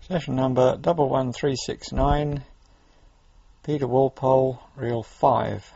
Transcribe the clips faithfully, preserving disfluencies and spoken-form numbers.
Session number double one three six nine, Peter Walpole, reel five.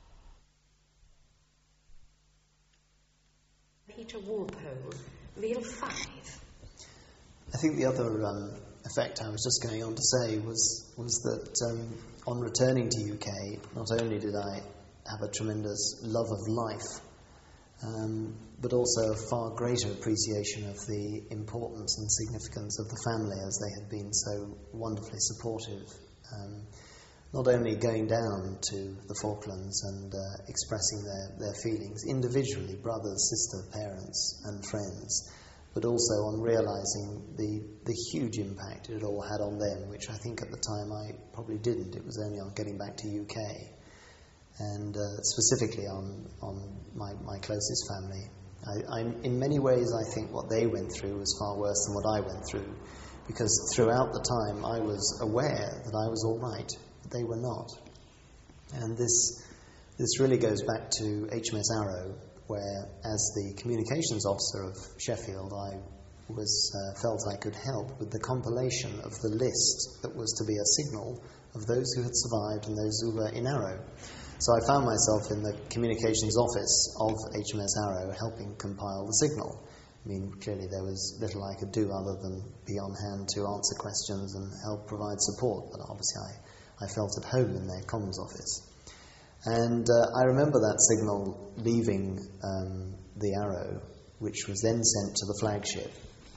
Peter Walpole, reel five. I think the other um, effect I was just going on to say was was that um, on returning to U K, not only did I have a tremendous love of life, um, but also a far greater appreciation of the importance and significance of the family, as they had been so wonderfully supportive. Um, not only going down to the Falklands and uh, expressing their, their feelings individually, brothers, sister, parents and friends, but also on realising the, the huge impact it all had on them, which I think at the time I probably didn't. It was only on getting back to U K. And uh, specifically on, on my, my closest family. I, I, in many ways, I think what they went through was far worse than what I went through, because throughout the time I was aware that I was all right, but they were not. And this this really goes back to H M S Arrow, where, as the communications officer of Sheffield, I was uh, felt I could help with the compilation of the list that was to be a signal of those who had survived and those who were in Arrow. So I found myself in the communications office of H M S Arrow helping compile the signal. I mean, clearly there was little I could do other than be on hand to answer questions and help provide support, but obviously I, I felt at home in their comms office. And uh, I remember that signal leaving um, the Arrow, which was then sent to the flagship.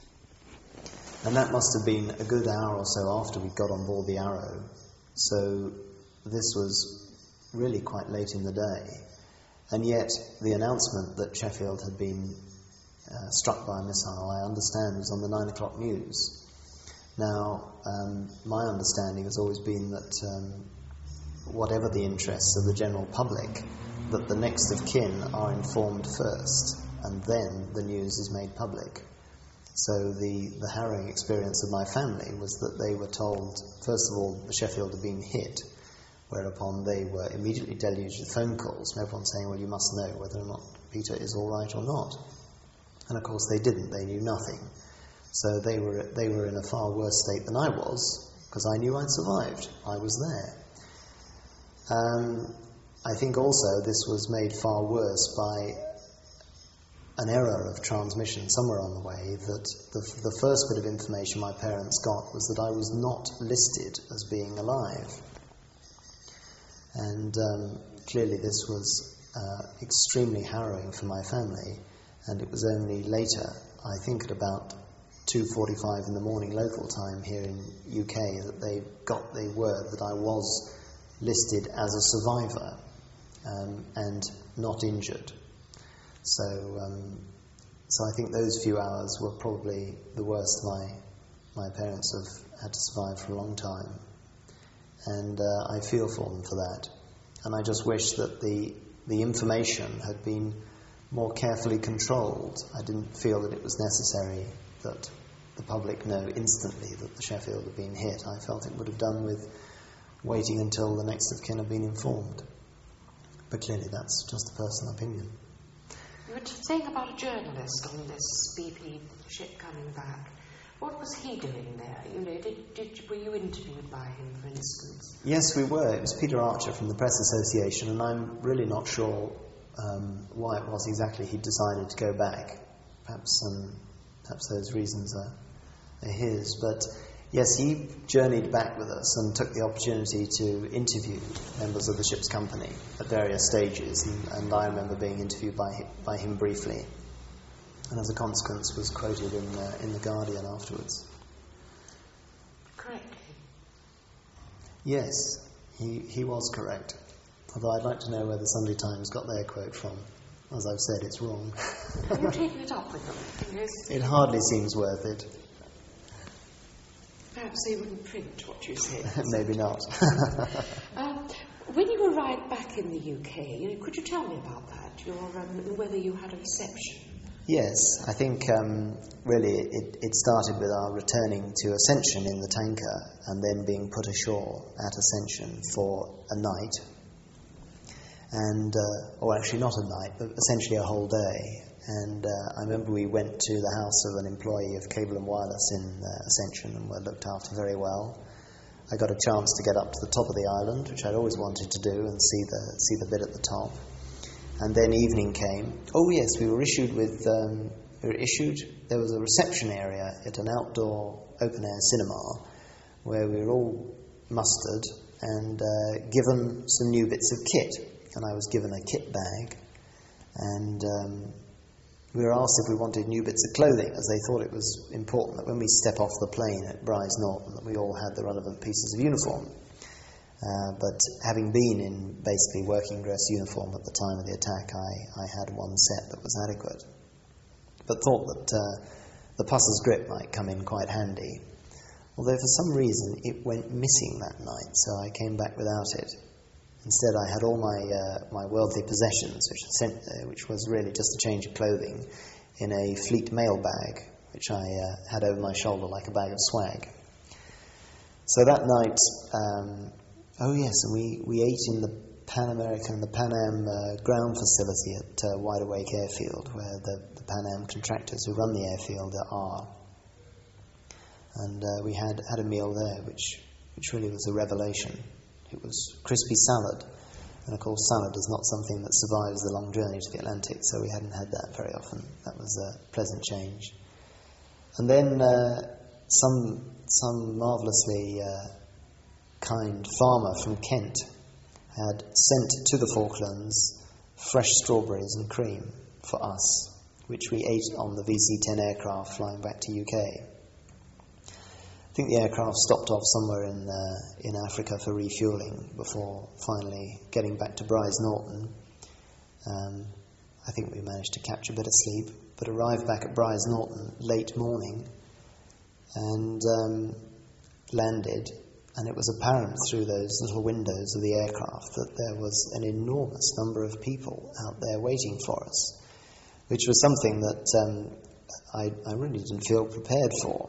And that must have been a good hour or so after we got on board the Arrow. So this was really quite late in the day, and yet the announcement that Sheffield had been uh, struck by a missile, I understand, was on the nine o'clock news. Now, um, my understanding has always been that um, whatever the interests of the general public, that the next of kin are informed first, and then the news is made public. So the, the harrowing experience of my family was that they were told, first of all, the Sheffield had been hit, whereupon they were immediately deluged with phone calls, and everyone saying, well, you must know whether or not Peter is all right or not. And of course they didn't, they knew nothing. So they were they were in a far worse state than I was, because I knew I'd survived. I was there. Um, I think also this was made far worse by an error of transmission somewhere on the way, that the, the first bit of information my parents got was that I was not listed as being alive. And um, clearly this was uh, extremely harrowing for my family, and it was only later, I think at about two forty-five in the morning local time here in U K, that they got the word that I was listed as a survivor um, and not injured. So, um, so I think those few hours were probably the worst my, my parents have had to survive for a long time. And uh, I feel for them for that. And I just wish that the the information had been more carefully controlled. I didn't feel that it was necessary that the public know instantly that the Sheffield had been hit. I felt it would have done with waiting until the next of kin had been informed. But clearly that's just a personal opinion. You were saying about a journalist on this B P ship coming back. What was he doing there? You know, did, did were you interviewed by him, for instance? Yes, we were. It was Peter Archer from the Press Association, and I'm really not sure um, why it was exactly he decided to go back. Perhaps, um, perhaps those reasons are, are his. But yes, he journeyed back with us and took the opportunity to interview members of the ship's company at various stages, and, and I remember being interviewed by him, by him briefly. And as a consequence was quoted in uh, in The Guardian afterwards. Correctly? Yes, he he was correct. Although I'd like to know where the Sunday Times got their quote from. As I've said, it's wrong. Have you taken it up with them? Yes. It hardly seems worth it. Perhaps they wouldn't print what you said. Maybe not. um, when you arrived back in the U K, you know, could you tell me about that? Your um, whether you had a reception? Yes, I think um, really it, it started with our returning to Ascension in the tanker and then being put ashore at Ascension for a night. and uh, or actually not a night, but essentially a whole day. And uh, I remember we went to the house of an employee of Cable and Wireless in uh, Ascension and were looked after very well. I got a chance to get up to the top of the island, which I'd always wanted to do, and see the see the bit at the top. And then evening came. Oh yes, we were issued with um, we were issued. There was a reception area at an outdoor open air cinema where we were all mustered and uh, given some new bits of kit. And I was given a kit bag, and um, we were asked if we wanted new bits of clothing, as they thought it was important that when we step off the plane at Brize Norton that we all had the relevant pieces of uniform. Uh, but having been in basically working dress uniform at the time of the attack, I, I had one set that was adequate. But thought that uh, the Pusser's grip might come in quite handy. Although for some reason it went missing that night, so I came back without it. Instead, I had all my uh, my worldly possessions, which, sent, uh, which was really just a change of clothing, in a Fleet mail bag, which I uh, had over my shoulder like a bag of swag. So that night, um, oh yes, and we, we ate in the Pan American, the Pan Am uh, ground facility at uh, Wide Awake Airfield, where the, the Pan Am contractors who run the airfield are. And uh, we had, had a meal there, which which really was a revelation. It was crispy salad, and of course salad is not something that survives the long journey to the Atlantic, so we hadn't had that very often. That was a pleasant change. And then uh, some some marvellously uh, kind farmer from Kent had sent to the Falklands fresh strawberries and cream for us, which we ate on the V C ten aircraft flying back to U K. I think the aircraft stopped off somewhere in uh, in Africa for refuelling before finally getting back to Brize Norton. Um, I think we managed to catch a bit of sleep, but arrived back at Brize Norton late morning and um, landed, and it was apparent through those little windows of the aircraft that there was an enormous number of people out there waiting for us, which was something that um, I, I really didn't feel prepared for.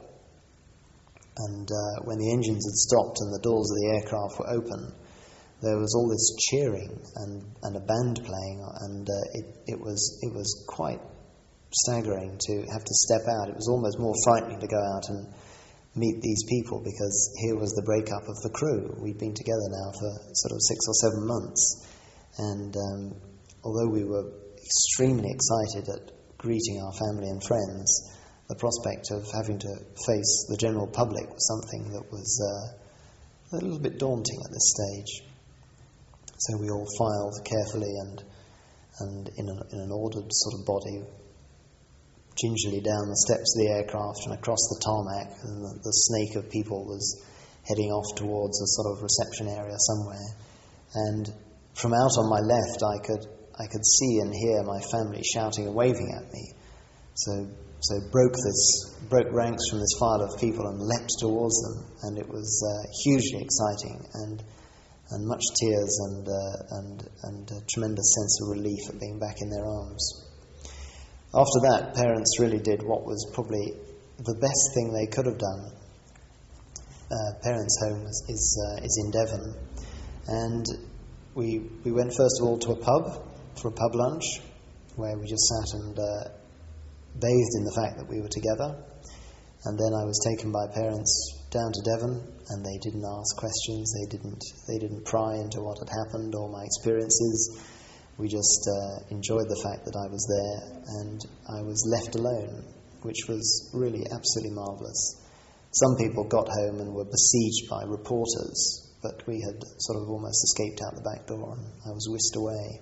And uh, when the engines had stopped and the doors of the aircraft were open, there was all this cheering and, and a band playing, and uh, it, it was it was quite staggering to have to step out. It was almost more frightening to go out and meet these people, because here was the breakup of the crew. We'd been together now for sort of six or seven months, and um, although we were extremely excited at greeting our family and friends, the prospect of having to face the general public was something that was uh, a little bit daunting at this stage. So we all filed carefully and and in, a, in an ordered sort of body, gingerly down the steps of the aircraft and across the tarmac, and the, the snake of people was heading off towards a sort of reception area somewhere. And from out on my left, I could I could see and hear my family shouting and waving at me. So. So broke this, broke ranks from this file of people and leapt towards them, and it was uh, hugely exciting, and and much tears and uh, and and a tremendous sense of relief at being back in their arms. After that, parents really did what was probably the best thing they could have done. Uh, parents' home is is, uh, is in Devon, and we we went first of all to a pub for a pub lunch, where we just sat and. Uh, bathed in the fact that we were together, and then I was taken by parents down to Devon, and they didn't ask questions, they didn't they didn't pry into what had happened or my experiences. We just uh, enjoyed the fact that I was there, and I was left alone, which was really absolutely marvellous. Some people got home and were besieged by reporters, but we had sort of almost escaped out the back door, and I was whisked away.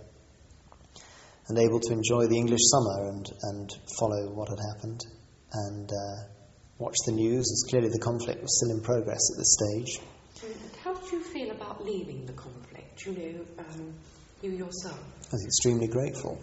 And able to enjoy the English summer and, and follow what had happened and uh, watch the news, as clearly the conflict was still in progress at this stage. And how did you feel about leaving the conflict, you know, um, you yourself? I was extremely grateful.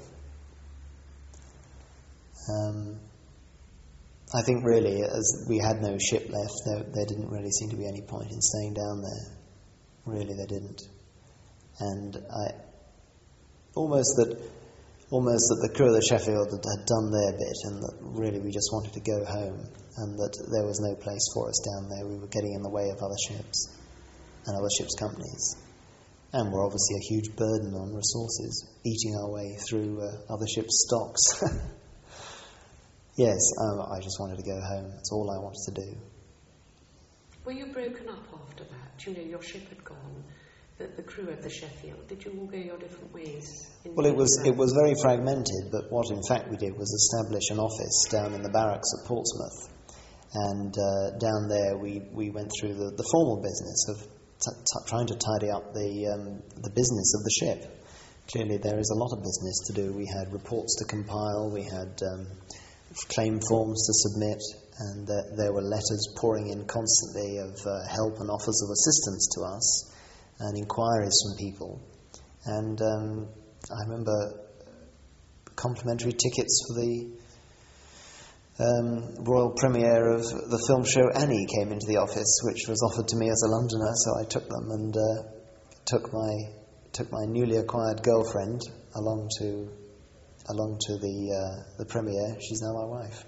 Um, I think really, as we had no ship left, there, there didn't really seem to be any point in staying down there. Really, there didn't. And I almost that... Almost that the crew of the Sheffield had, had done their bit, and that really we just wanted to go home, and that there was no place for us down there. We were getting in the way of other ships and other ships' companies. And we're obviously a huge burden on resources, eating our way through uh, other ships' stocks. Yes, um, I just wanted to go home. That's all I wanted to do. Were you broken up after that? You know, your ship had gone, the, the crew at the Sheffield. Did you all go your different ways? Well, it was it was very fragmented, but what in fact we did was establish an office down in the barracks at Portsmouth. And uh, down there we, we went through the, the formal business of t- t- trying to tidy up the um, the business of the ship. Clearly there is a lot of business to do. We had reports to compile, we had um, claim forms to submit, and uh, there were letters pouring in constantly of uh, help and offers of assistance to us, and inquiries from people. And um, I remember complimentary tickets for the Um, royal premiere of the film show Annie came into the office, which was offered to me as a Londoner, so I took them and uh, took my took my newly acquired girlfriend along to along to the uh, the premiere. She's now my wife.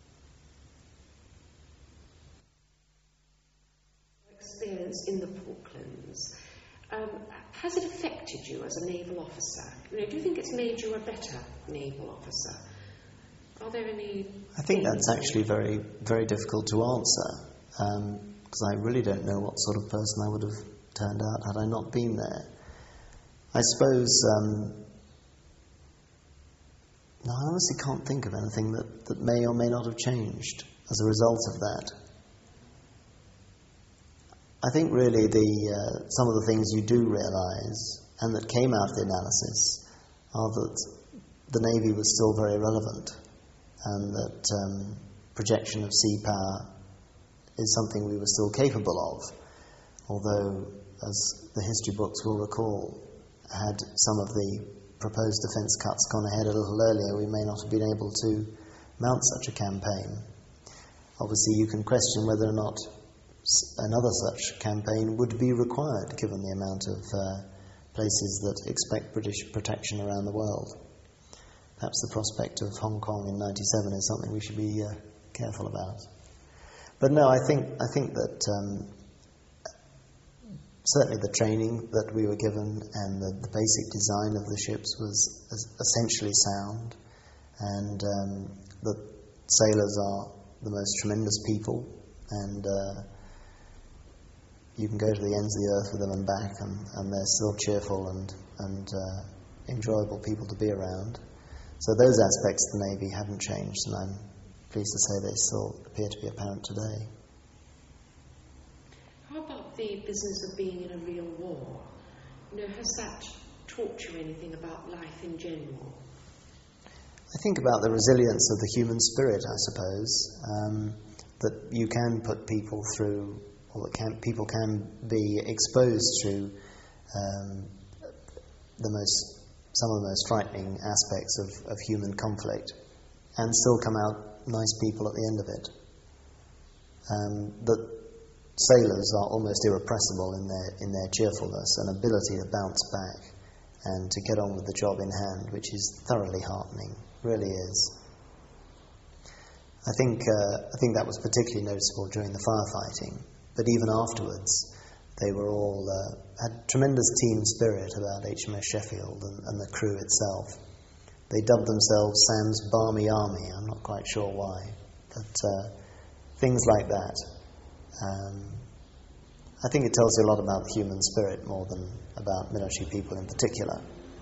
Experience in the Falklands. Um, has it affected you as a naval officer? You know, do you think it's made you a better naval officer? Are there any... I think that's actually very, very difficult to answer, because um, I really don't know what sort of person I would have turned out had I not been there. I suppose... Um, no, I honestly can't think of anything that, that may or may not have changed as a result of that. I think really the uh, some of the things you do realise, and that came out of the analysis, are that the Navy was still very relevant, and that um, projection of sea power is something we were still capable of, although, as the history books will recall, had some of the proposed defence cuts gone ahead a little earlier, we may not have been able to mount such a campaign. Obviously you can question whether or not another such campaign would be required, given the amount of uh, places that expect British protection around the world. Perhaps the prospect of Hong Kong in ninety-seven is something we should be uh, careful about. But no, I think I think that um, certainly the training that we were given and the, the basic design of the ships was essentially sound, and um, the sailors are the most tremendous people, and uh, you can go to the ends of the earth with them and back, and, and they're still cheerful and, and uh, enjoyable people to be around. So those aspects of the Navy haven't changed, and I'm pleased to say they still appear to be apparent today. How about the business of being in a real war? You know, has that taught you anything about life in general? I think about the resilience of the human spirit, I suppose, um, that you can put people through, or that can, people can be exposed to um, the most some of the most frightening aspects of, of human conflict, and still come out nice people at the end of it. Um, that sailors are almost irrepressible in their in their cheerfulness and ability to bounce back and to get on with the job in hand, which is thoroughly heartening, really is. I think uh, I think that was particularly noticeable during the firefighting, but even afterwards, they were all uh, had tremendous team spirit about H M S Sheffield and, and the crew itself. They dubbed themselves Sam's Barmy Army. I'm not quite sure why, but uh, things like that. Um, I think it tells you a lot about the human spirit more than about military people in particular.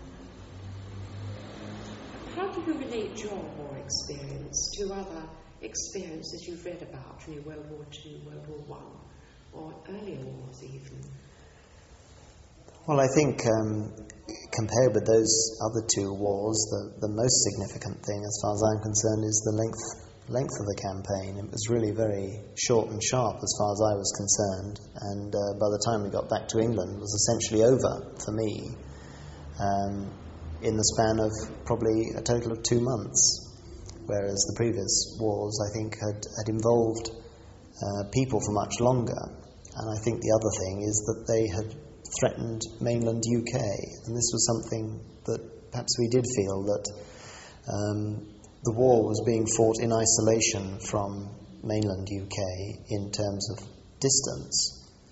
How do you relate your war experience to other experiences you've read about, you know, World War Two, World War One? Or earlier wars even? Well, I think um, compared with those other two wars, the, the most significant thing, as far as I'm concerned, is the length length of the campaign. It was really very short and sharp as far as I was concerned, and uh, by the time we got back to England, it was essentially over for me, um, in the span of probably a total of two months, whereas the previous wars, I think, had, had involved uh, people for much longer. And I think the other thing is that they had threatened mainland U K, and this was something that perhaps we did feel that um, the war was being fought in isolation from mainland U K in terms of distance,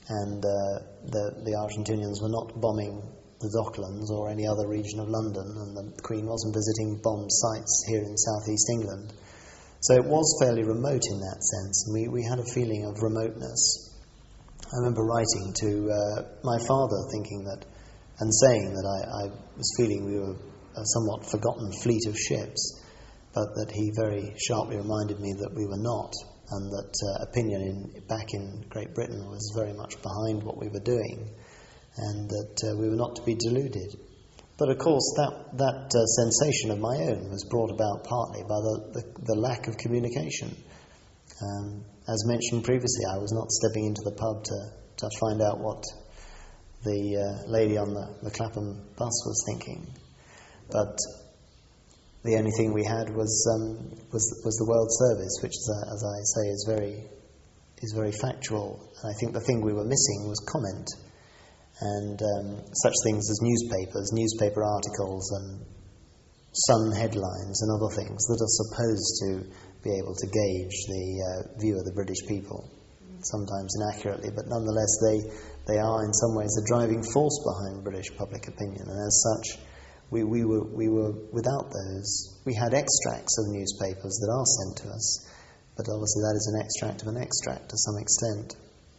and uh, the, the Argentinians were not bombing the Docklands or any other region of London, and the Queen wasn't visiting bombed sites here in southeast England. So it was fairly remote in that sense, and we, we had a feeling of remoteness. I remember writing to uh, my father thinking that, and saying that I, I was feeling we were a somewhat forgotten fleet of ships, but that he very sharply reminded me that we were not, and that uh, opinion in, back in Great Britain was very much behind what we were doing, and that uh, we were not to be deluded. But of course that, that uh, sensation of my own was brought about partly by the, the, the lack of communication. Um, as mentioned previously, I was not stepping into the pub to, to find out what the uh, lady on the, the Clapham bus was thinking. But the only thing we had was um, was was the World Service, which, is, uh, as I say, is very is very factual. And I think the thing we were missing was comment, and um, such things as newspapers, newspaper articles, and Sun headlines, and other things that are supposed to be able to gauge the uh, view of the British people, sometimes inaccurately, but nonetheless they they are in some ways the driving force behind British public opinion, and as such. We, we were we were without those. We had extracts of newspapers that are sent to us, but obviously that is an extract of an extract to some extent.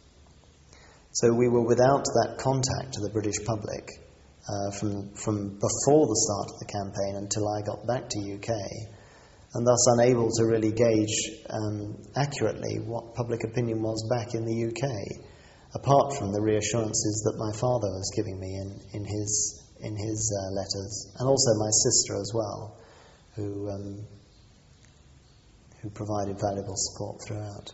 So we were without that contact to the British public uh, from from before the start of the campaign until I got back to U K, and thus unable to really gauge um, accurately what public opinion was back in the U K, apart from the reassurances that my father was giving me in, in his in his uh, letters, and also my sister as well, who um, who provided valuable support throughout.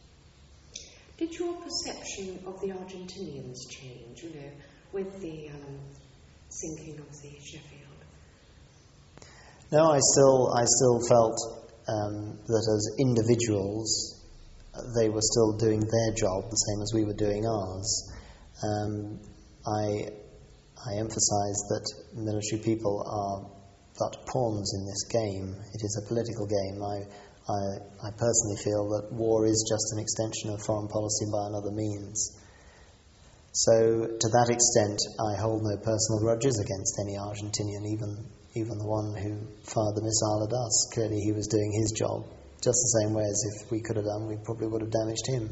Did your perception of the Argentinians change, you know, with the um, sinking of the Sheffield? No, I still I still felt um, that as individuals, they were still doing their job the same as we were doing ours. Um, I. I emphasise that military people are but pawns in this game. It is a political game. I, I, I personally feel that war is just an extension of foreign policy by another means. So, to that extent, I hold no personal grudges against any Argentinian, even even the one who fired the missile at us. Clearly he was doing his job, just the same way as if we could have done, we probably would have damaged him.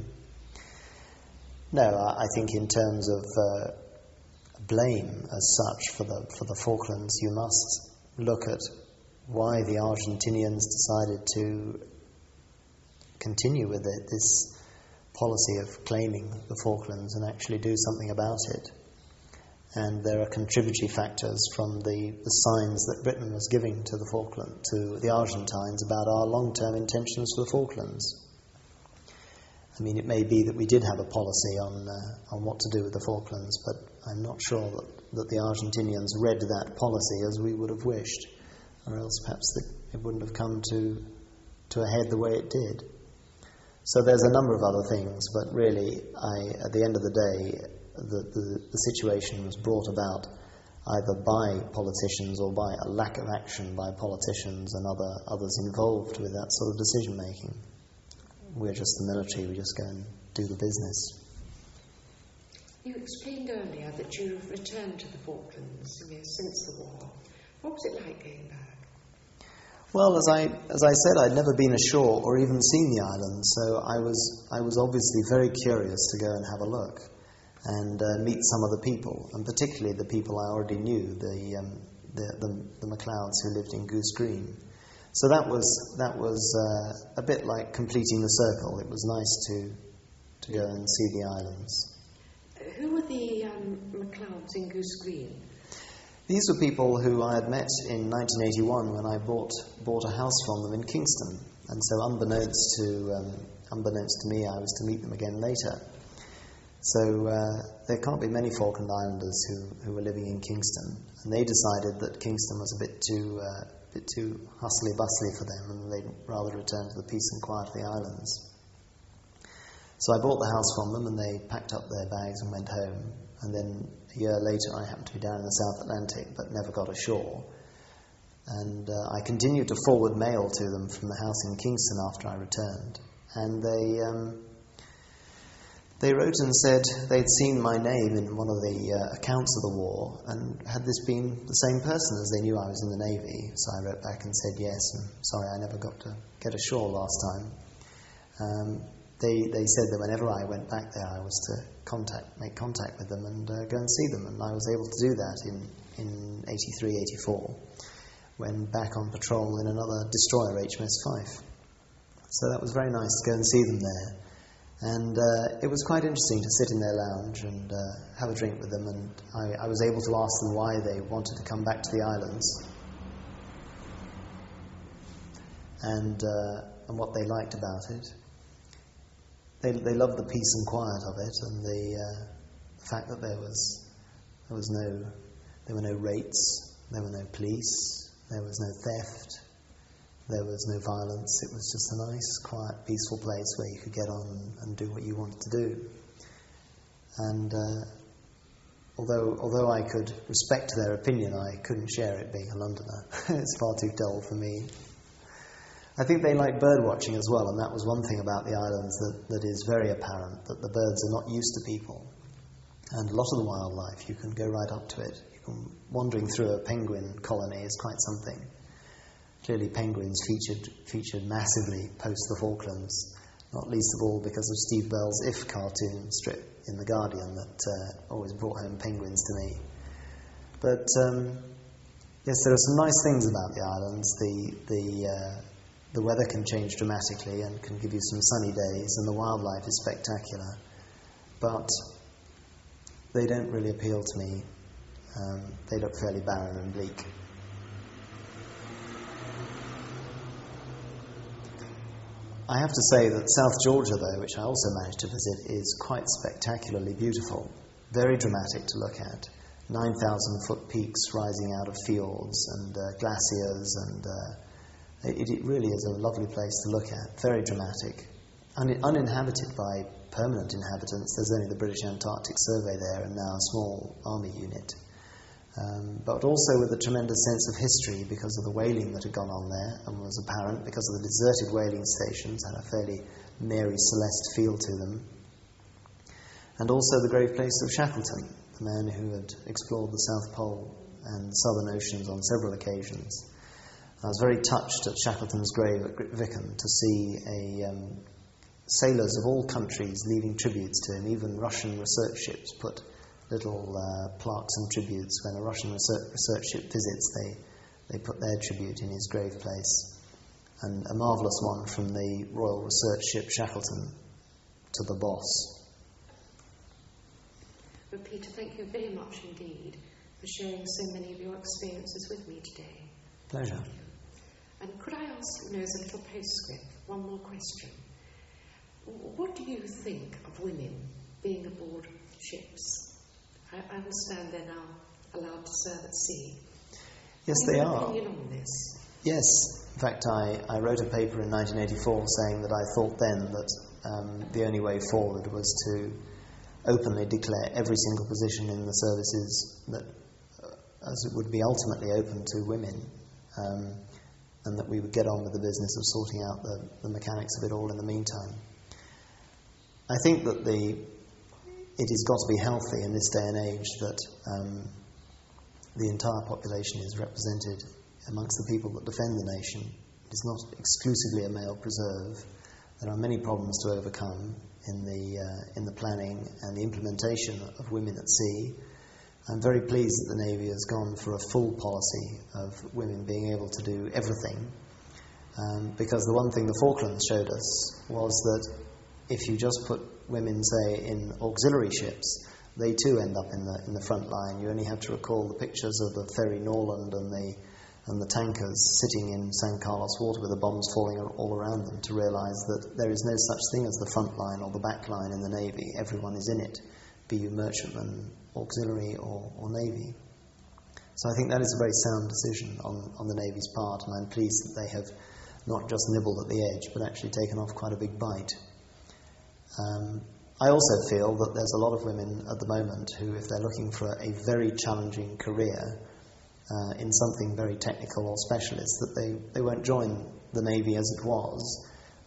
No, I, I think in terms of uh, blame as such for the for the Falklands, you must look at why the Argentinians decided to continue with it, this policy of claiming the Falklands and actually do something about it. And there are contributory factors from the, the signs that Britain was giving to the Falkland, to the Argentines about our long-term intentions for the Falklands. I mean, it may be that we did have a policy on uh, on what to do with the Falklands, but I'm not sure that, that the Argentinians read that policy as we would have wished, or else perhaps the, it wouldn't have come to to a head the way it did. So there's a number of other things, but really, I, at the end of the day, the, the, the situation was brought about either by politicians or by a lack of action by politicians and other others involved with that sort of decision making. We're just the military, we just go and do the business. You explained earlier that you've returned to the Falklands, you know, since the war. What was it like going back? Well, as I as I said, I'd never been ashore or even seen the island, so I was I was obviously very curious to go and have a look and uh, meet some of the people, and particularly the people I already knew, the um, the, the the MacLeods who lived in Goose Green. So that was that was uh, a bit like completing the circle. It was nice to to go and see the islands. Who were the um, MacLeods in Goose Green? These were people who I had met in nineteen eighty-one when I bought bought a house from them in Kingston, and so unbeknownst to um, unbeknownst to me, I was to meet them again later. So uh, there can't be many Falkland Islanders who, who were living in Kingston, and they decided that Kingston was a bit too uh, bit too hustly bustly for them, and they'd rather return to the peace and quiet of the islands. So I bought the house from them, and they packed up their bags and went home. And then a year later, I happened to be down in the South Atlantic, but never got ashore. And uh, I continued to forward mail to them from the house in Kingston after I returned. And they um, they wrote and said they'd seen my name in one of the uh, accounts of the war, and had this been the same person as they knew I was in the Navy. So I wrote back and said yes, and sorry I never got to get ashore last time. Um, they they said that whenever I went back there, I was to contact, make contact with them and uh, go and see them, and I was able to do that in, in eighty-three, eighty-four, when back on patrol in another destroyer, H M S Fife. So that was very nice to go and see them there. And uh, it was quite interesting to sit in their lounge and uh, have a drink with them, and I, I was able to ask them why they wanted to come back to the islands and uh, and what they liked about it. They they loved the peace and quiet of it, and the, uh, the fact that there was there was no there were no rates, there were no police, there was no theft. There was no violence. It was just a nice, quiet, peaceful place where you could get on and do what you wanted to do. And uh, although although I could respect their opinion, I couldn't share it being a Londoner. It's far too dull for me. I think they like bird watching as well, and that was one thing about the islands that, that is very apparent, that the birds are not used to people. And a lot of the wildlife, you can go right up to it. You can, wandering through a penguin colony is quite something. Clearly penguins featured featured massively post the Falklands, not least of all because of Steve Bell's If cartoon strip in The Guardian that uh, always brought home penguins to me. But um, yes, there are some nice things about the islands. The, the, uh, the weather can change dramatically and can give you some sunny days, and the wildlife is spectacular. But they don't really appeal to me. Um, they look fairly barren and bleak. I have to say that South Georgia, though, which I also managed to visit, is quite spectacularly beautiful, very dramatic to look at. nine thousand foot peaks rising out of fields and uh, glaciers, and uh, it, it really is a lovely place to look at, very dramatic. Un- uninhabited by permanent inhabitants. There's only the British Antarctic Survey there and now a small army unit. Um, but also with a tremendous sense of history because of the whaling that had gone on there and was apparent because of the deserted whaling stations, had a fairly Mary Celeste feel to them. And also the grave place of Shackleton, the man who had explored the South Pole and the Southern Oceans on several occasions. I was very touched at Shackleton's grave at Grytviken to see a, um, sailors of all countries leaving tributes to him. Even Russian research ships put little uh, plaques and tributes. When a Russian research, research ship visits, they, they put their tribute in his grave place. And a marvellous one from the Royal Research Ship Shackleton to the boss. Well, Peter, thank you very much indeed for sharing so many of your experiences with me today. Pleasure. Thank you. And could I ask, you know, as a little postscript, one more question? What do you think of women being aboard ships? I understand they're now allowed to serve at sea. Yes, what they your are. Opinion on this? Yes. In fact, I, I wrote a paper in nineteen eighty-four saying that I thought then that um, the only way forward was to openly declare every single position in the services that, uh, as it would be ultimately open to women, um, and that we would get on with the business of sorting out the, the mechanics of it all in the meantime. I think that the it has got to be healthy in this day and age that um, the entire population is represented amongst the people that defend the nation. It is not exclusively a male preserve. There are many problems to overcome in the uh, in the planning and the implementation of women at sea. I'm very pleased that the Navy has gone for a full policy of women being able to do everything, um, because the one thing the Falklands showed us was that if you just put women, say, in auxiliary ships, they too end up in the in the front line. You only have to recall the pictures of the ferry Norland and the and the tankers sitting in San Carlos water with the bombs falling all around them to realise that there is no such thing as the front line or the back line in the Navy. Everyone is in it, be you merchantman, auxiliary or, or Navy. So I think that is a very sound decision on, on the Navy's part, and I'm pleased that they have not just nibbled at the edge but actually taken off quite a big bite. Um, I also feel that there's a lot of women at the moment who, if they're looking for a very challenging career uh, in something very technical or specialist, that they, they won't join the Navy as it was.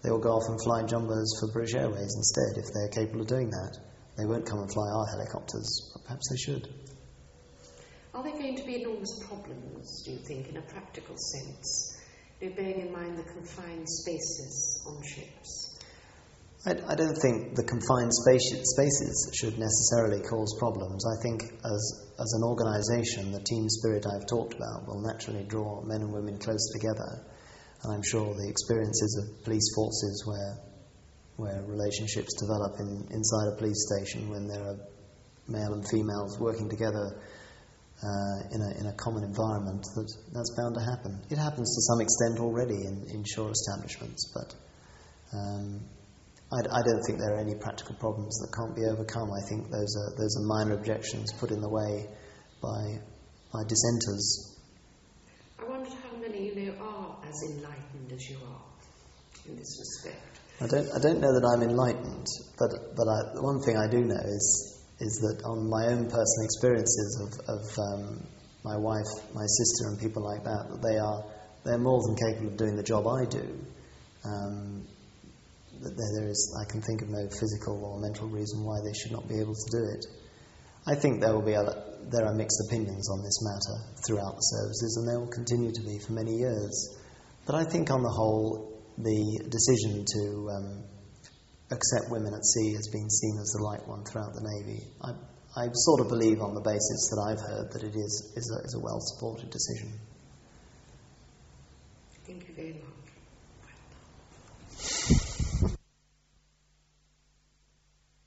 they will go off and fly jumbos for British Airways instead if they're capable of doing that. They won't come and fly our helicopters, but perhaps they should. Are there going to be enormous problems, do you think, in a practical sense, you know, bearing in mind the confined spaces on ships? I, I don't think the confined space, spaces should necessarily cause problems. I think as as an organisation, the team spirit I've talked about will naturally draw men and women close together. And I'm sure the experiences of police forces where where relationships develop in, inside a police station when there are male and females working together uh, in a in a common environment, that that's bound to happen. It happens to some extent already in, in shore establishments, but um, I, I don't think there are any practical problems that can't be overcome. I think those are those are minor objections put in the way by by dissenters. I wondered how many, you know, are as enlightened as you are in this respect. I don't I don't know that I'm enlightened, but but I, the one thing I do know is is that on my own personal experiences of, of um, my wife, my sister, and people like that, that they are they're more than capable of doing the job I do. Um, that there, there is, I can think of no physical or mental reason why they should not be able to do it. I think there will be a, there are mixed opinions on this matter throughout the services, and there will continue to be for many years. But I think on the whole, the decision to um, accept women at sea has been seen as the right one throughout the Navy. I, I sort of believe, on the basis that I've heard, that it is, is a, is a well-supported decision. Thank you very much.